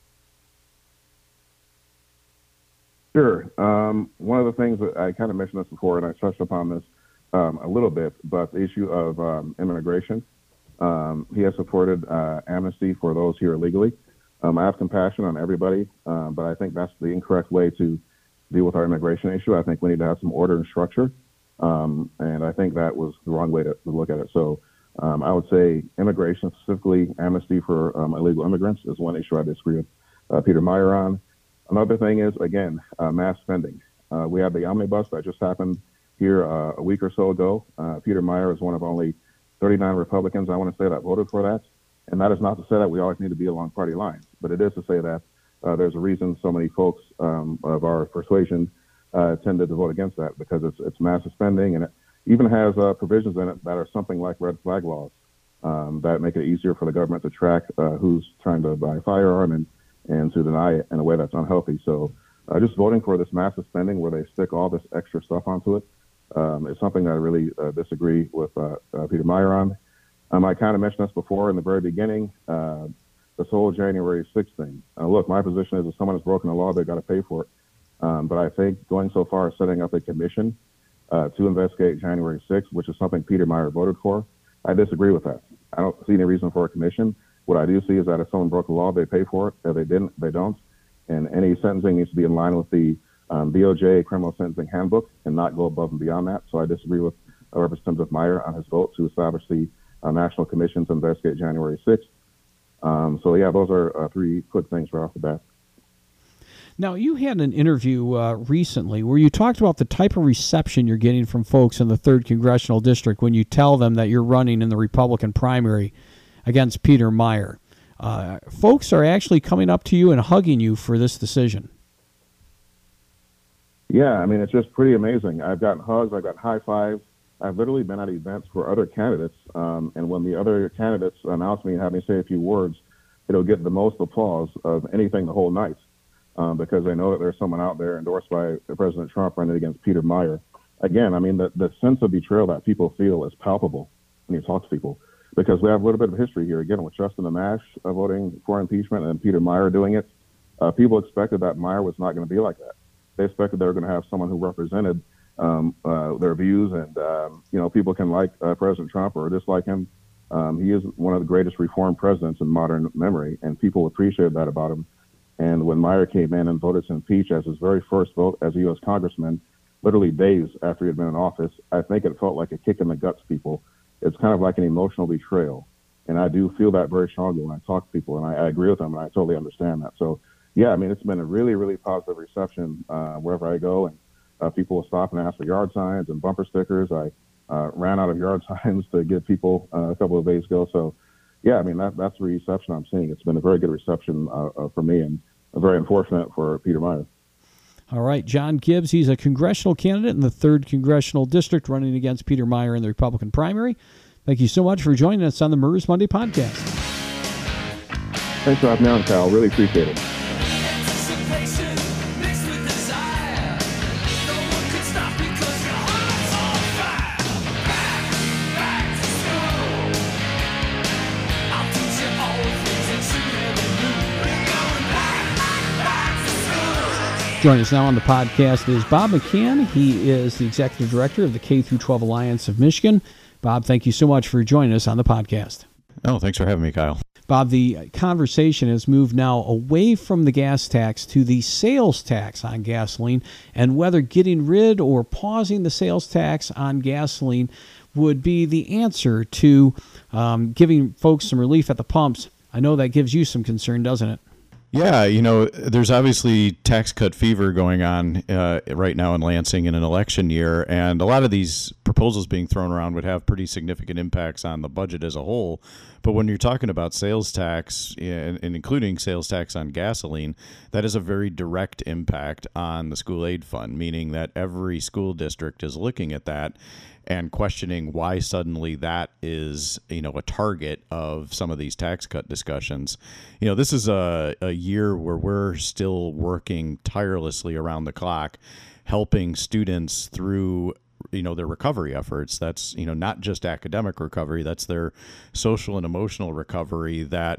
Sure. One of the things that I kind of mentioned this before, and I touched upon this a little bit, but the issue of immigration. He has supported amnesty for those here illegally. I have compassion on everybody, but I think that's the incorrect way to deal with our immigration issue. I think we need to have some order and structure, and I think that was the wrong way to look at it. So I would say immigration, specifically amnesty for illegal immigrants, is one issue I disagree with Peter Meyer on. Another thing is, again, mass spending. We had the omnibus that just happened here a week or so ago. Peter Meyer is one of only 39 Republicans, I want to say, that voted for that. And that is not to say that we always need to be along party lines, but it is to say that there's a reason so many folks of our persuasion tended to vote against that, because it's massive spending, and it even has provisions in it that are something like red flag laws that make it easier for the government to track who's trying to buy a firearm and to deny it in a way that's unhealthy. So just voting for this massive spending where they stick all this extra stuff onto it is something that I really disagree with Peter Meyer on. I kind of mentioned this before in the very beginning, this whole January 6th thing. Look, my position is if someone has broken the law, they've got to pay for it. But I think going so far as setting up a commission to investigate January 6th, which is something Peter Meyer voted for, I disagree with that. I don't see any reason for a commission. What I do see is that if someone broke the law, they pay for it. If they didn't, they don't. And any sentencing needs to be in line with the DOJ criminal sentencing handbook and not go above and beyond that. So I disagree with Representative Meyer on his vote to establish the National Commission to investigate January 6th. So yeah, those are three quick things right off the bat. Now, you had an interview recently where you talked about the type of reception you're getting from folks in the 3rd Congressional District when you tell them that you're running in the Republican primary against Peter Meijer. Folks are actually coming up to you and hugging you for this decision. Yeah, I mean, it's just pretty amazing. I've gotten hugs, I've got high fives. I've literally been at events for other candidates, and when the other candidates announce me and have me say a few words, it'll get the most applause of anything the whole night. Because they know that there's someone out there endorsed by President Trump running against Peter Meijer. Again, I mean, the sense of betrayal that people feel is palpable when you talk to people, because we have a little bit of history here. Again, with Justin Amash voting for impeachment and Peter Meijer doing it, people expected that Meijer was not going to be like that. They expected they were going to have someone who represented their views, and people can like President Trump or dislike him. He is one of the greatest reform presidents in modern memory, and people appreciated that about him. And when Meijer came in and voted to impeach as his very first vote as a U.S. congressman, literally days after he had been in office, I think it felt like a kick in the guts to people. It's kind of like an emotional betrayal. And I do feel that very strongly when I talk to people, and I agree with them, and I totally understand that. So, yeah, I mean, it's been a really, really positive reception wherever I go, and people will stop and ask for yard signs and bumper stickers. I ran out of yard signs to give people a couple of days ago. So, yeah, I mean, that's the reception I'm seeing. It's been a very good reception for me, and very unfortunate for Peter Meijer. All right, John Gibbs, he's a congressional candidate in the 3rd Congressional District running against Peter Meijer in the Republican primary. Thank you so much for joining us on the Murders Monday podcast. Thanks for having me on, Kyle. Really appreciate it. Anticipation mixed with desire. No one can stop you 'cause your heart's on fire. Back to school. I'll teach you all the things that you never knew. We're going back to school. Joining us now on the podcast is Bob McCann. He is the Executive Director of the K-12 Alliance of Michigan. Bob, thank you so much for joining us on the podcast. Oh, thanks for having me, Kyle. Bob, the conversation has moved now away from the gas tax to the sales tax on gasoline, and whether getting rid or pausing the sales tax on gasoline would be the answer to giving folks some relief at the pumps. I know that gives you some concern, doesn't it? Yeah, there's obviously tax cut fever going on right now in Lansing in an election year, and a lot of these proposals being thrown around would have pretty significant impacts on the budget as a whole. But when you're talking about sales tax, and including sales tax on gasoline, that is a very direct impact on the school aid fund, meaning that every school district is looking at that and questioning why suddenly that is, a target of some of these tax cut discussions. This is a year where we're still working tirelessly around the clock, helping students through their recovery efforts. That's, not just academic recovery, that's their social and emotional recovery that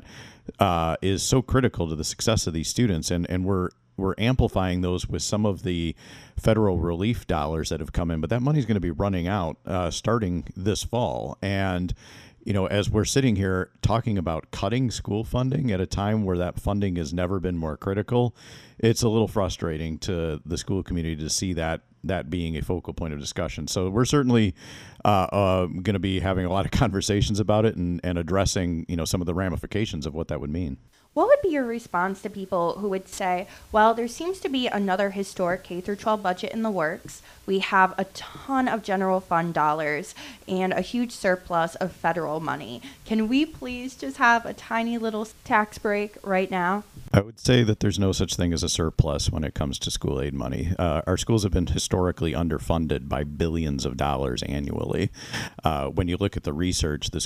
is so critical to the success of these students. And we're amplifying those with some of the federal relief dollars that have come in, but that money is going to be running out starting this fall. And, as we're sitting here talking about cutting school funding at a time where that funding has never been more critical, it's a little frustrating to the school community to see that being a focal point of discussion. So we're certainly going to be having a lot of conversations about it and addressing, some of the ramifications of what that would mean. What would be your response to people who would say, well, there seems to be another historic K-12 budget in the works. We have a ton of general fund dollars and a huge surplus of federal money. Can we please just have a tiny little tax break right now? I would say that there's no such thing as a surplus when it comes to school aid money. Our schools have been historically underfunded by billions of dollars annually. When you look at the research, the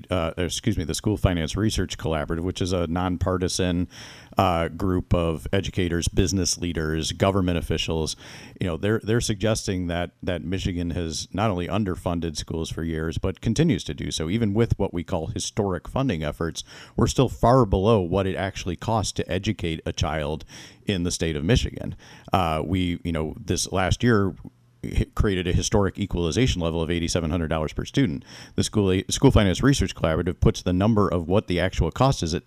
School Finance Research Collaborative, which is a nonpartisan group of educators, business leaders, government officials, they're suggesting that Michigan has not only underfunded schools for years, but continues to do so. Even with what we call historic funding efforts, we're still far below what it actually costs to educate a child in the state of Michigan. This last year, created a historic equalization level of $8,700 per student. The School Finance Research Collaborative puts the number of what the actual cost is at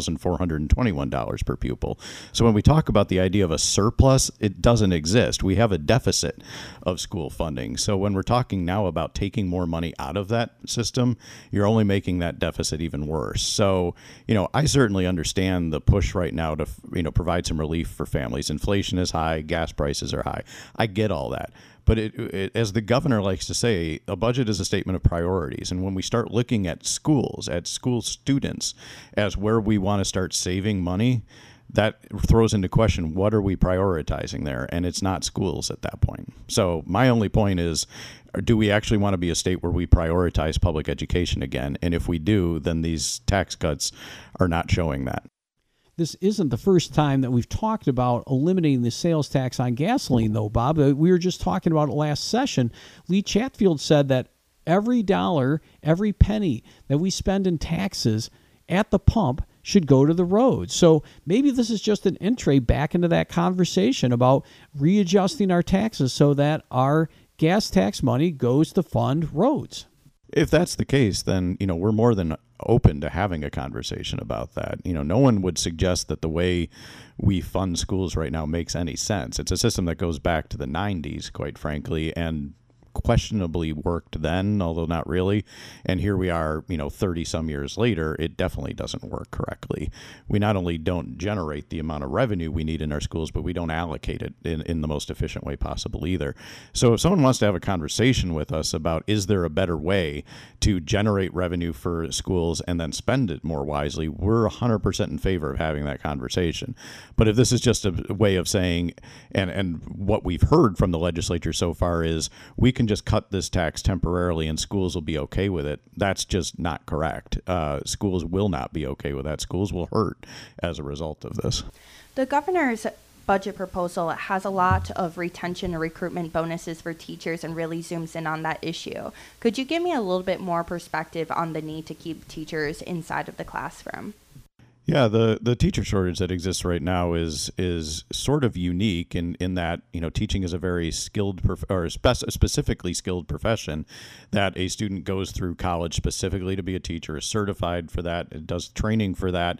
$10,421 per pupil. So when we talk about the idea of a surplus, it doesn't exist. We have a deficit of school funding. So when we're talking now about taking more money out of that system, you're only making that deficit even worse. So, I certainly understand the push right now to, provide some relief for families. Inflation is high, gas prices are high. I get all that. But as the governor likes to say, a budget is a statement of priorities. And when we start looking at schools, at school students, as where we want to start saving money, that throws into question, what are we prioritizing there? And it's not schools at that point. So my only point is, do we actually want to be a state where we prioritize public education again? And if we do, then these tax cuts are not showing that. This isn't the first time that we've talked about eliminating the sales tax on gasoline, though, Bob. We were just talking about it last session. Lee Chatfield said that every dollar, every penny that we spend in taxes at the pump should go to the roads. So maybe this is just an entree back into that conversation about readjusting our taxes so that our gas tax money goes to fund roads. If that's the case, then, we're more than open to having a conversation about that. No one would suggest that the way we fund schools right now makes any sense. It's a system that goes back to the 90s, quite frankly, and questionably worked then, although not really. And here we are, 30 some years later, it definitely doesn't work correctly. We not only don't generate the amount of revenue we need in our schools, but we don't allocate it in the most efficient way possible either. So if someone wants to have a conversation with us about, is there a better way to generate revenue for schools and then spend it more wisely, we're 100% in favor of having that conversation. But if this is just a way of saying, and what we've heard from the legislature so far is, we can just cut this tax temporarily and schools will be okay with it. That's just not correct. Schools will not be okay with that. Schools will hurt as a result of this. The governor's budget proposal has a lot of retention and recruitment bonuses for teachers and really zooms in on that issue. Could you give me a little bit more perspective on the need to keep teachers inside of the classroom? Yeah, the teacher shortage that exists right now is sort of unique in that, teaching is a very skilled specifically skilled profession that a student goes through college specifically to be a teacher, is certified for that, it does training for that.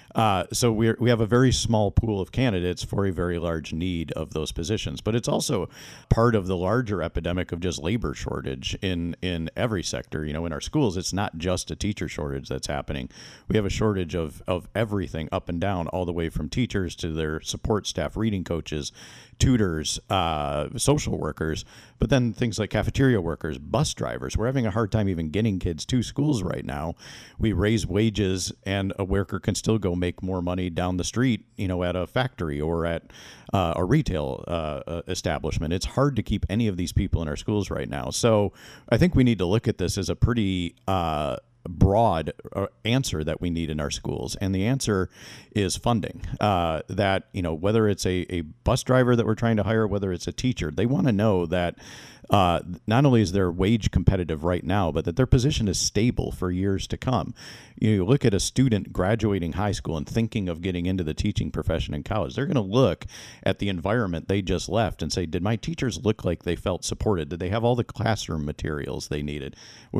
So we have a very small pool of candidates for a very large need of those positions. But it's also part of the larger epidemic of just labor shortage in every sector. In our schools, it's not just a teacher shortage that's happening. We have a shortage of everything up and down, all the way from teachers to their support staff, reading coaches, tutors, social workers, but then things like cafeteria workers, bus drivers. We're having a hard time even getting kids to schools right now. We raise wages and a worker can still go make more money down the street, at a factory or at a retail establishment. It's hard to keep any of these people in our schools right now. So I think we need to look at this as a pretty broad answer that we need in our schools. And the answer is funding. That, whether it's a bus driver that we're trying to hire, whether it's a teacher, they want to know that not only is their wage competitive right now, but that their position is stable for years to come. You look at a student graduating high school and thinking of getting into the teaching profession in college, they're going to look at the environment they just left and say, did my teachers look like they felt supported? Did they have all the classroom materials they needed?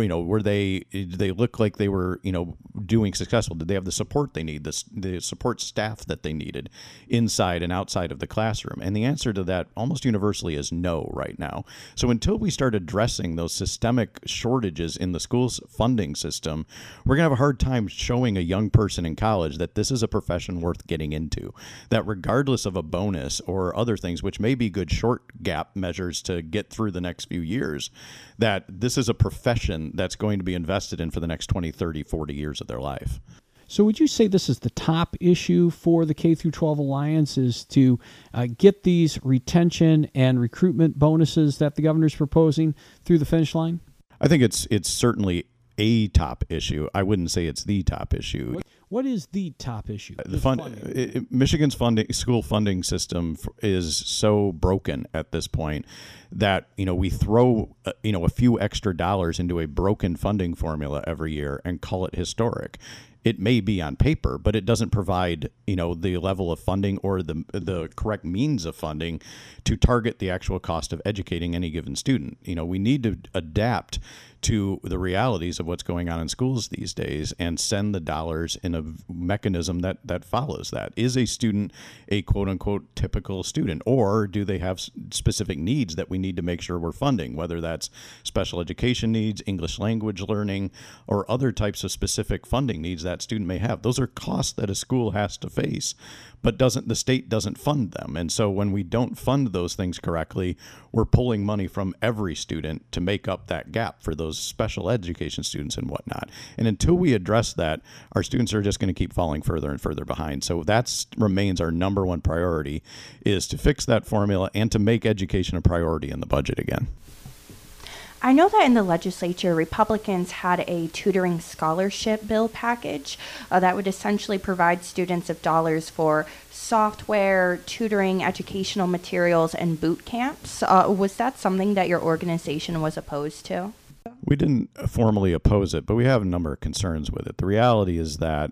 Did they look like they were, doing successful? Did they have the support they need, the support staff that they needed inside and outside of the classroom? And the answer to that almost universally is no right now. So until we start addressing those systemic shortages in the school's funding system, we're going to have a hard time showing a young person in college that this is a profession worth getting into, that regardless of a bonus or other things, which may be good short gap measures to get through the next few years, that this is a profession that's going to be invested in for the next 20, 30, 40 years of their life. So would you say this is the top issue for the K-12 Alliance, is to get these retention and recruitment bonuses that the governor's proposing through the finish line? I think it's certainly a top issue. I wouldn't say it's the top issue. What is the top issue? Michigan's school funding system is so broken at this point that we throw a few extra dollars into a broken funding formula every year and call it historic. it may be on paper, but it doesn't provide, the level of funding or the correct means of funding to target the actual cost of educating any given student. We need to adapt to the realities of what's going on in schools these days and send the dollars in a mechanism that follows that. Is a student a quote unquote typical student, or do they have specific needs that we need to make sure we're funding, whether that's special education needs, English language learning, or other types of specific funding needs that student may have? Those are costs that a school has to face, but the state doesn't fund them. And so when we don't fund those things correctly, we're pulling money from every student to make up that gap for those special education students and whatnot. And until we address that, our students are just going to keep falling further and further behind. So that remains our number one priority, is to fix that formula and to make education a priority in the budget again. I know that in the legislature, Republicans had a tutoring scholarship bill package that would essentially provide students of dollars for software, tutoring, educational materials, and boot camps. Was that something that your organization was opposed to? We didn't formally oppose it, but we have a number of concerns with it. The reality is that,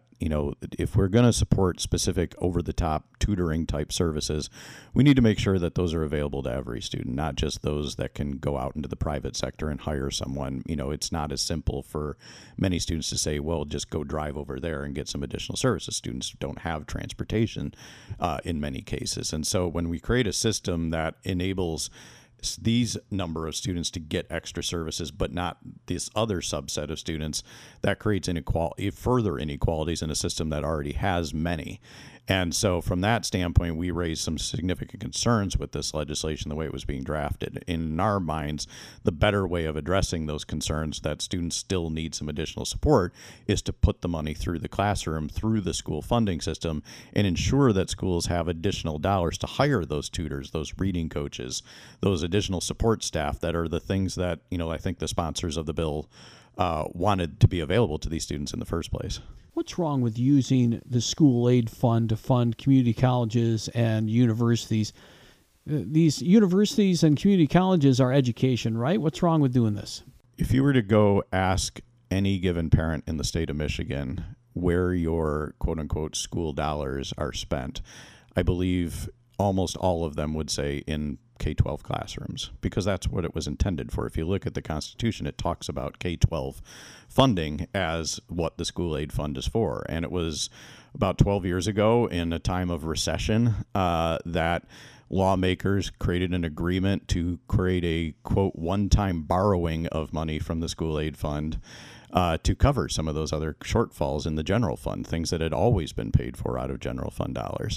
if we're going to support specific over-the-top tutoring type services, we need to make sure that those are available to every student, not just those that can go out into the private sector and hire someone. It's not as simple for many students to say, well, just go drive over there and get some additional services. Students don't have transportation in many cases. And so when we create a system that enables these number of students to get extra services, but not this other subset of students, that creates further inequalities in a system that already has many. And so from that standpoint, we raised some significant concerns with this legislation, the way it was being drafted. In our minds, the better way of addressing those concerns that students still need some additional support is to put the money through the classroom, through the school funding system, and ensure that schools have additional dollars to hire those tutors, those reading coaches, those additional support staff that are the things that, I think the sponsors of the bill wanted to be available to these students in the first place. What's wrong with using the school aid fund to fund community colleges and universities? These universities and community colleges are education, right? What's wrong with doing this? If you were to go ask any given parent in the state of Michigan where your quote-unquote school dollars are spent, I believe almost all of them would say in K-12 classrooms, because that's what it was intended for. If you look at the Constitution, it talks about K-12 funding as what the school aid fund is for. And it was about 12 years ago, in a time of recession, that lawmakers created an agreement to create a, quote, one-time borrowing of money from the school aid fund to cover some of those other shortfalls in the general fund, things that had always been paid for out of general fund dollars.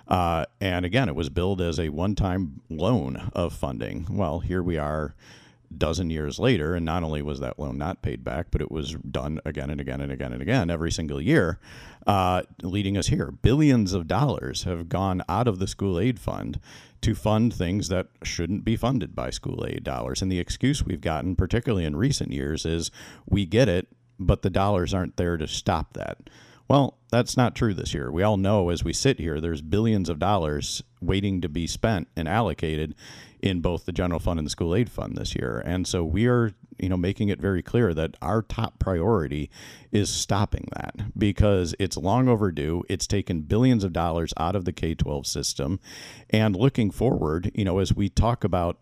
And again, it was billed as a one-time loan of funding. Well, here we are a dozen years later, and not only was that loan not paid back, but it was done again and again and again and again every single year, leading us here. Billions of dollars have gone out of the school aid fund to fund things that shouldn't be funded by school aid dollars. And the excuse we've gotten, particularly in recent years, is we get it, but the dollars aren't there to stop that. Well, that's not true this year. We all know as we sit here, there's billions of dollars waiting to be spent and allocated in both the general fund and the school aid fund this year. And so we are, making it very clear that our top priority is stopping that, because it's long overdue. It's taken billions of dollars out of the K-12 system. And looking forward, as we talk about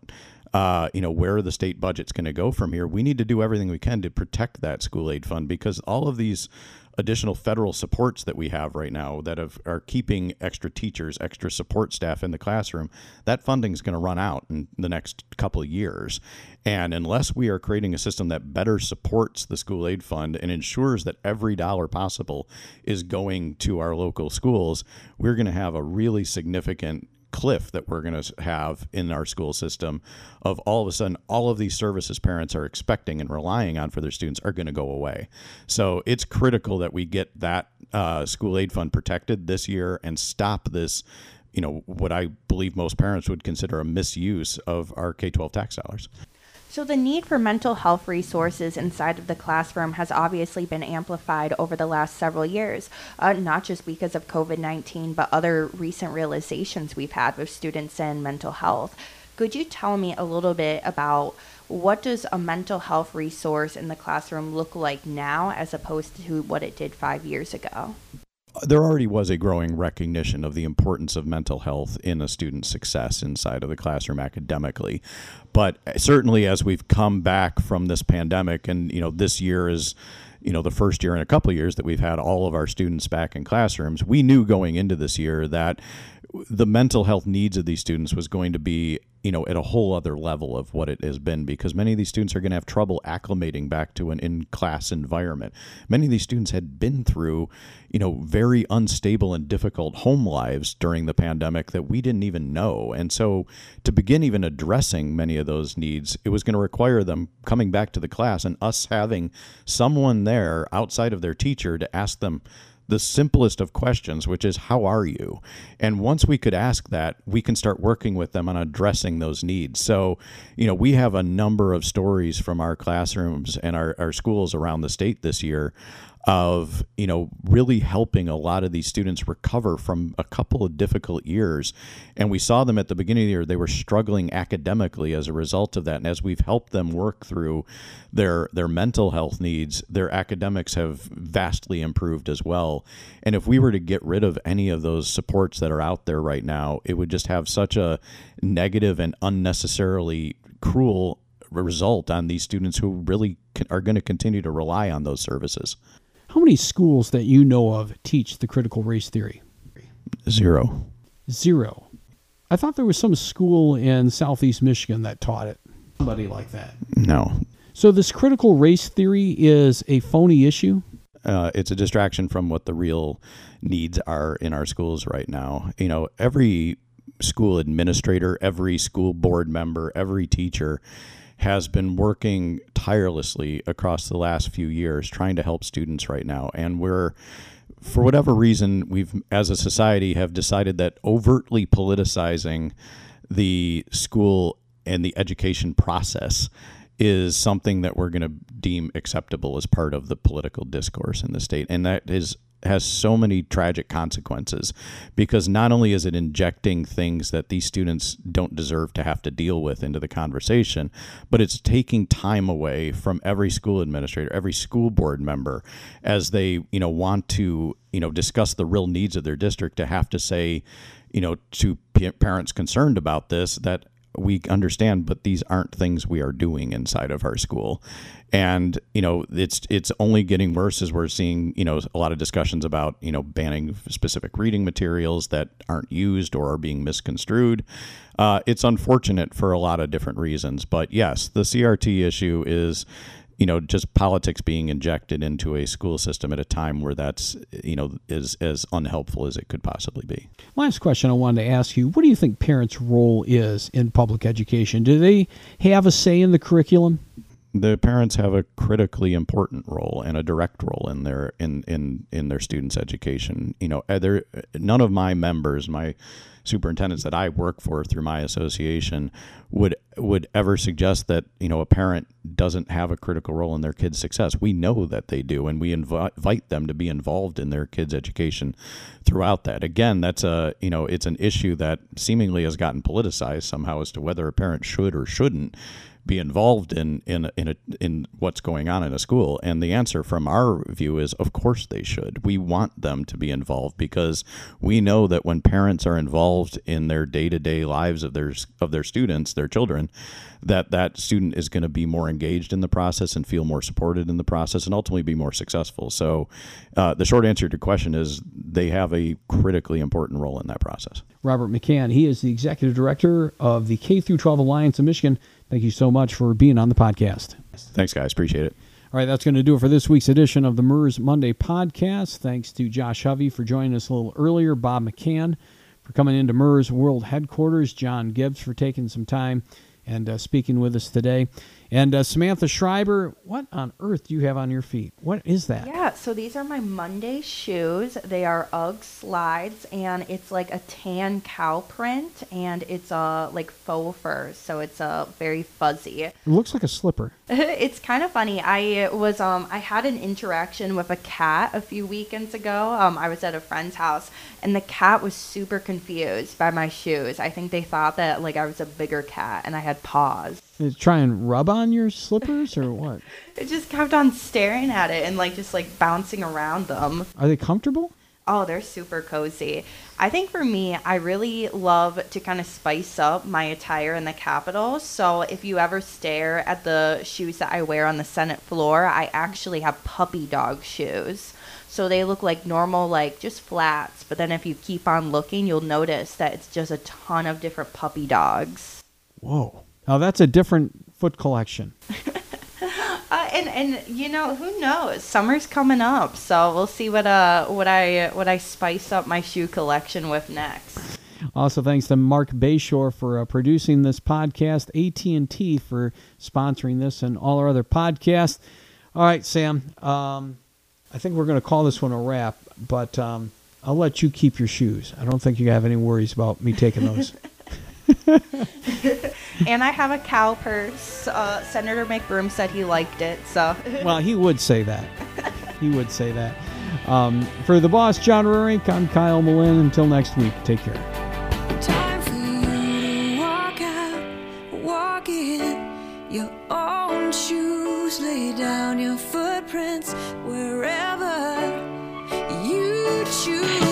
where the state budget's going to go from here, we need to do everything we can to protect that school aid fund, because all of these additional federal supports that we have right now that are keeping extra teachers, extra support staff in the classroom, that funding is going to run out in the next couple of years. And unless we are creating a system that better supports the school aid fund and ensures that every dollar possible is going to our local schools, we're going to have a really significant cliff that we're going to have in our school system of all of a sudden all of these services parents are expecting and relying on for their students are going to go away. So it's critical that we get that school aid fund protected this year and stop this, what I believe most parents would consider a misuse of our K-12 tax dollars. So the need for mental health resources inside of the classroom has obviously been amplified over the last several years, not just because of COVID-19, but other recent realizations we've had with students and mental health. Could you tell me a little bit about what does a mental health resource in the classroom look like now as opposed to what it did 5 years ago? There already was a growing recognition of the importance of mental health in a student's success inside of the classroom academically. But certainly as we've come back from this pandemic, and this year is the first year in a couple of years that we've had all of our students back in classrooms, we knew going into this year that the mental health needs of these students was going to be at a whole other level of what it has been, because many of these students are going to have trouble acclimating back to an in-class environment. Many of these students had been through, very unstable and difficult home lives during the pandemic that we didn't even know. And so to begin even addressing many of those needs, it was going to require them coming back to the class and us having someone there outside of their teacher to ask them the simplest of questions, which is, how are you? And once we could ask that, we can start working with them on addressing those needs. So, we have a number of stories from our classrooms and our schools around the state this year of, really helping a lot of these students recover from a couple of difficult years. And we saw them at the beginning of the year, they were struggling academically as a result of that. And as we've helped them work through their mental health needs, their academics have vastly improved as well. And if we were to get rid of any of those supports that are out there right now, it would just have such a negative and unnecessarily cruel result on these students who really are going to continue to rely on those services. How many schools that you know of teach the critical race theory? Zero. I thought there was some school in Southeast Michigan that taught it. Somebody like that. No. So this critical race theory is a phony issue? It's a distraction from what the real needs are in our schools right now. Every school administrator, every school board member, every teacher has been working tirelessly across the last few years trying to help students right now. And we're, for whatever reason, we've, as a society, have decided that overtly politicizing the school and the education process is something that we're going to deem acceptable as part of the political discourse in the state. And that has so many tragic consequences, because not only is it injecting things that these students don't deserve to have to deal with into the conversation, but it's taking time away from every school administrator, every school board member, as they, want to, discuss the real needs of their district, to have to say, to parents concerned about this, that we understand, but these aren't things we are doing inside of our school. And, it's only getting worse as we're seeing, a lot of discussions about, banning specific reading materials that aren't used or are being misconstrued. It's unfortunate for a lot of different reasons. But yes, the CRT issue is, just politics being injected into a school system at a time where that's, is as unhelpful as it could possibly be. Last question I wanted to ask you, what do you think parents' role is in public education? Do they have a say in the curriculum? The parents have a critically important role and a direct role in their students' education. None of my members, my superintendents that I work for through my association, would ever suggest that a parent doesn't have a critical role in their kids' success. We know that they do, and we invite them to be involved in their kids' education throughout that. Again, that's it's an issue that seemingly has gotten politicized somehow as to whether a parent should or shouldn't be involved in what's going on in a school. And the answer from our view is, of course they should. We want them to be involved, because we know that when parents are involved in their day-to-day lives of their students, their children, that student is going to be more engaged in the process and feel more supported in the process and ultimately be more successful. So the short answer to your question is they have a critically important role in that process. Robert McCann, he is the Executive Director of the K-12 Alliance of Michigan. Thank you so much for being on the podcast. Thanks, guys. Appreciate it. All right, that's going to do it for this week's edition of the MERS Monday podcast. Thanks to Josh Hovey for joining us a little earlier, Bob McCann for coming into MERS World Headquarters, John Gibbs for taking some time and speaking with us today. And Samantha Schreiber, what on earth do you have on your feet? What is that? Yeah, so these are my Monday shoes. They are UGG slides, and it's like a tan cow print, and it's like faux fur, so it's very fuzzy. It looks like a slipper. It's kind of funny. I had an interaction with a cat a few weekends ago. I was at a friend's house, and the cat was super confused by my shoes. I think they thought that like I was a bigger cat, and I had paws. Did it try and rub on your slippers or what? It just kept on staring at it and like just like bouncing around them. Are they comfortable? Oh, they're super cozy. I think for me, I really love to kind of spice up my attire in the Capitol. So if you ever stare at the shoes that I wear on the Senate floor, I actually have puppy dog shoes. So they look like normal, like just flats. But then if you keep on looking, you'll notice that it's just a ton of different puppy dogs. Whoa. Now that's a different foot collection. And you know, who knows? Summer's coming up, so we'll see what I spice up my shoe collection with next. Also, thanks to Mark Bayshore for producing this podcast, AT&T for sponsoring this and all our other podcasts. All right, Sam, I think we're going to call this one a wrap, but I'll let you keep your shoes. I don't think you have any worries about me taking those. And I have a cow purse. Senator McBroom said he liked it, so. Well, he would say that. He would say that. For the boss, John Rurink, I'm Kyle Malin. Until next week, take care. Time for you to walk out, walk in your own shoes, lay down your footprints wherever you choose.